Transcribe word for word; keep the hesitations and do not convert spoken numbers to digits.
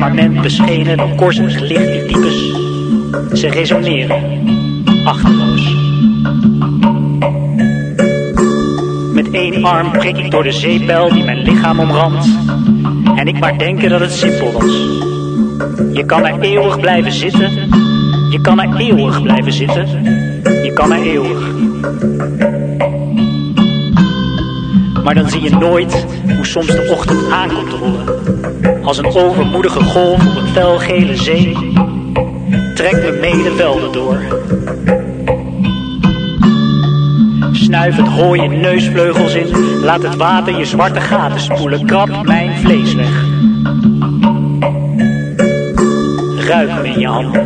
firmament beschenen door korzelig licht die types. Ze resoneren, achterloos. Met één arm prik ik door de zeepbel die mijn lichaam omrandt. En ik maar denken dat het simpel was. Je kan er eeuwig blijven zitten. Je kan er eeuwig blijven zitten. Je kan er eeuwig. Maar dan zie je nooit hoe soms de ochtend aankomt rollen. Als een overmoedige golf op een felgele zee. Trek me mee de velden door. Snuif het hooi je neusvleugels in. Laat het water je zwarte gaten spoelen. Krab mijn vlees weg. Ruik me in je handen.